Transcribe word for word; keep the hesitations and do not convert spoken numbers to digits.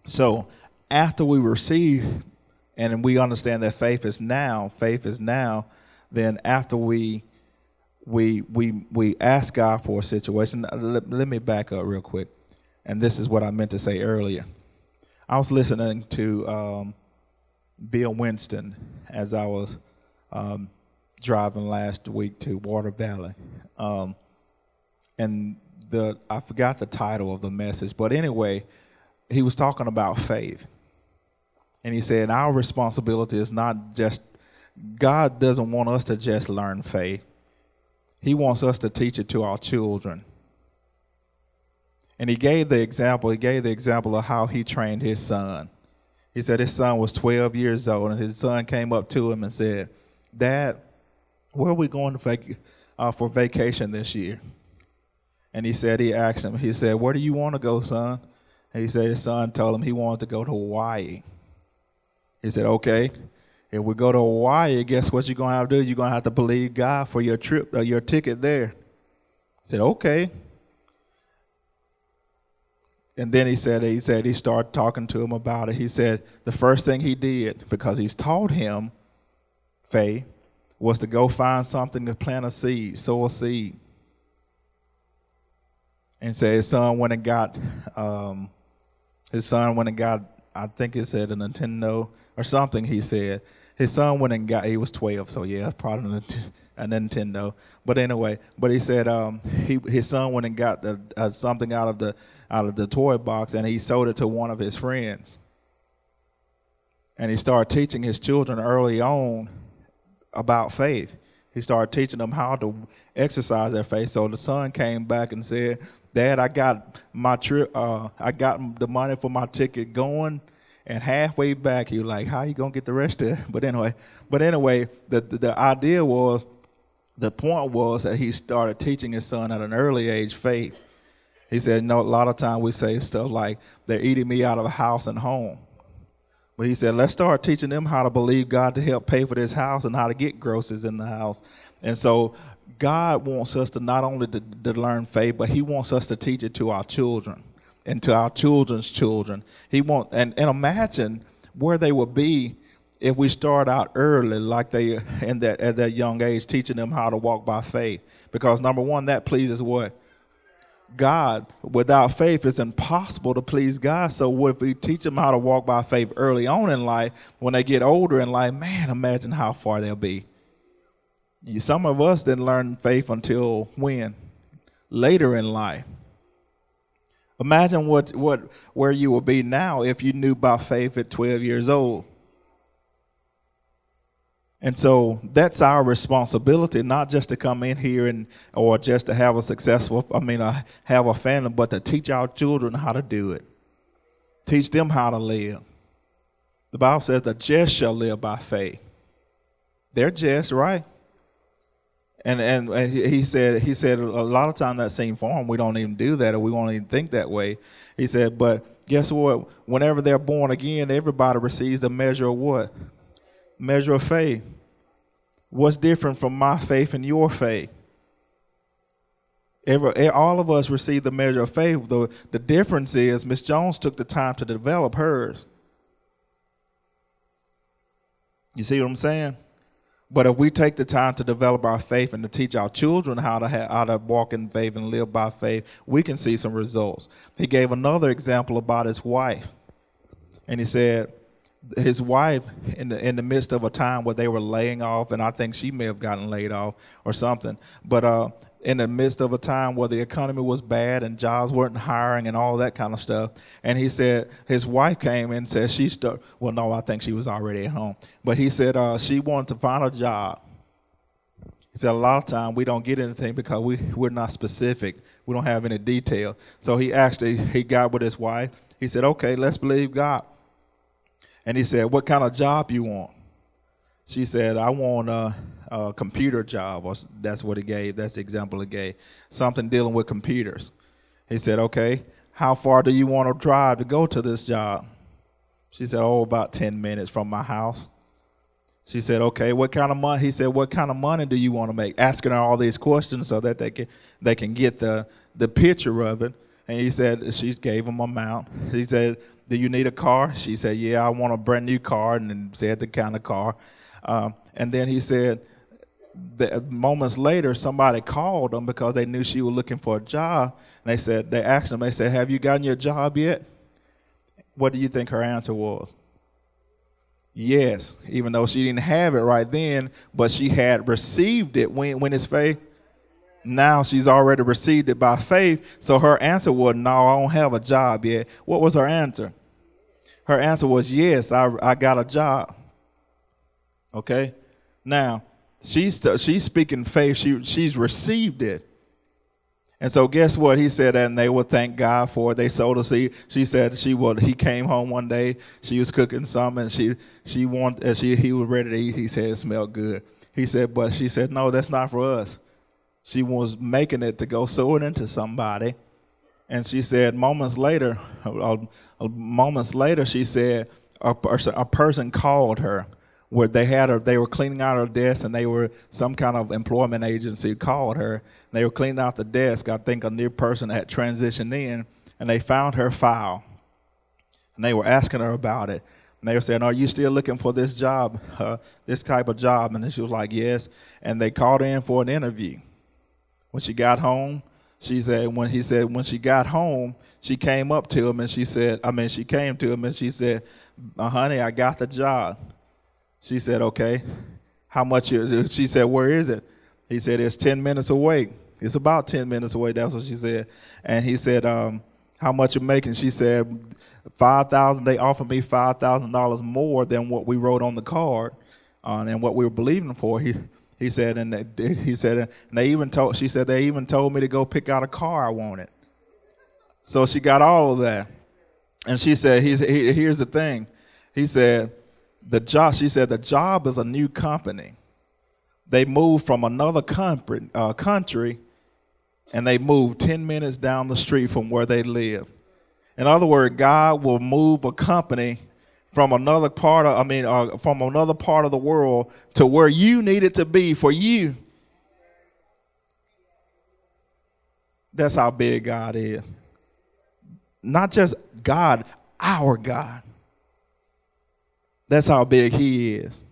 So after we receive and we understand that faith is now, faith is now, then after we we we we ask God for a situation, let, let me back up real quick. And this is what I meant to say earlier. I was listening to um, Bill Winston as I was um, driving last week to Water Valley. Um, and the I forgot the title of the message, but anyway, he was talking about faith. And he said our responsibility is not just, God doesn't want us to just learn faith. He wants us to teach it to our children. And he gave the example, he gave the example of how he trained his son. He said his son was twelve years old, and his son came up to him and said, Dad, where are we going to vac- uh, for vacation this year? And he said, he asked him, he said, where do you want to go, son? And he said his son told him he wanted to go to Hawaii. He said, okay, if we go to Hawaii, guess what you're going to have to do? You're going to have to believe God for your trip, uh, your ticket there. He said, okay. And then he said, he said he started talking to him about it. He said the first thing he did, because he's taught him faith, was to go find something to plant a seed, sow a seed. And said his son went and got, um, his son went and got, I think it said a Nintendo or something. He said his son went and got, he was twelve, so yeah, probably a Nintendo. But anyway, but he said um, he his son went and got the, uh, something out of the out of the toy box, and he sold it to one of his friends. And he started teaching his children early on about faith. He started teaching them how to exercise their faith. So the son came back and said, Dad, I got my trip, uh, I got the money for my ticket going, and halfway back, he was like, how you going to get the rest of it? But anyway, but anyway, the, the, the idea was, the point was that he started teaching his son at an early age faith. He said, no, a lot of times we say stuff like, they're eating me out of house and home. But he said, let's start teaching them how to believe God to help pay for this house and how to get groceries in the house. And so God wants us to not only to, to learn faith, but he wants us to teach it to our children and to our children's children. He want, and, and imagine where they would be if we start out early, like they in that at that young age, teaching them how to walk by faith. Because number one, that pleases what? God. Without faith, it's impossible to please God. So what if we teach them how to walk by faith early on in life, when they get older in life, man, imagine how far they'll be. Some of us didn't learn faith until when? Later in life. Imagine what, what where you will be now if you knew about faith at twelve years old. And so that's our responsibility, not just to come in here and or just to have a successful, I mean, uh, have a family, but to teach our children how to do it. Teach them how to live. The Bible says the just shall live by faith. They're just, right? And and he said he said a lot of times that same form we don't even do that, or we won't even think that way. He said, but guess what? Whenever they're born again, everybody receives the measure of what? Measure of faith. What's different from my faith and your faith? Every, all of us receive the measure of faith. The, the difference is Miss Jones took the time to develop hers. You see what I'm saying? But if we take the time to develop our faith and to teach our children how to have, how to walk in faith and live by faith, we can see some results. He gave another example about his wife. And he said his wife, in the in the midst of a time where they were laying off, and I think she may have gotten laid off or something, but uh, in the midst of a time where the economy was bad and jobs weren't hiring and all that kind of stuff. And he said his wife came in and said she stuck. Well, no, I think she was already at home. But he said uh, she wanted to find a job. He said a lot of times we don't get anything because we, we're not specific. We don't have any detail. So he actually, he got with his wife. He said, okay, let's believe God. And he said, what kind of job you want? She said, I want a, a computer job. Or that's what he gave. That's the example he gave. Something dealing with computers. He said, okay, how far do you want to drive to go to this job? She said, oh, about ten minutes from my house. She said, okay, what kind of money? He said, what kind of money do you want to make? Asking her all these questions so that they can they can get the, the picture of it. And he said, she gave him an amount. He said, do you need a car? She said, yeah, I want a brand new car, and then said the kind of car. Um, and then he said, the, moments later, somebody called him because they knew she was looking for a job. And they said, they asked him, they said, have you gotten your job yet? What do you think her answer was? Yes, even though she didn't have it right then, but she had received it. When, when it's faith, now she's already received it by faith. So her answer was, no, I don't have a job yet. What was her answer? Her answer was, yes, I, I got a job. Okay? Now, she's, she's speaking faith. She, she's received it. And so guess what? He said, and they would thank God for it. They sowed a seed. She said she would. He came home one day. She was cooking something, and she she wanted. She he was ready to eat. He said it smelled good. He said, but she said, no, that's not for us. She was making it to go sow it into somebody. And she said, moments later, uh, moments later, she said a person a person called her. Where they had her, they were cleaning out her desk, and they were some kind of employment agency called her. They were cleaning out the desk. I think a new person had transitioned in, and they found her file, and they were asking her about it. And they were saying, "Are you still looking for this job, uh, this type of job?" And she was like, "Yes." And they called her in for an interview. When she got home, she said, when he said, when she got home, she came up to him and she said, I mean, she came to him and she said, "Honey, I got the job." She said, okay, how much? You, she said, where is it? He said, it's ten minutes away. It's about ten minutes away. That's what she said. And he said, um, how much you making? She said, five thousand dollars. They offered me five thousand dollars more than what we wrote on the card uh, and what we were believing for. He he said, and they, he said, and they even told, she said, they even told me to go pick out a car I wanted. So she got all of that. And she said, he's, he, here's the thing. He said, The job, she said, the job is a new company. They moved from another country, uh, country, and they moved ten minutes down the street from where they live. In other words, God will move a company from another part of, I mean, uh, from another part of the world to where you need it to be for you. That's how big God is. Not just God, our God. That's how big he is.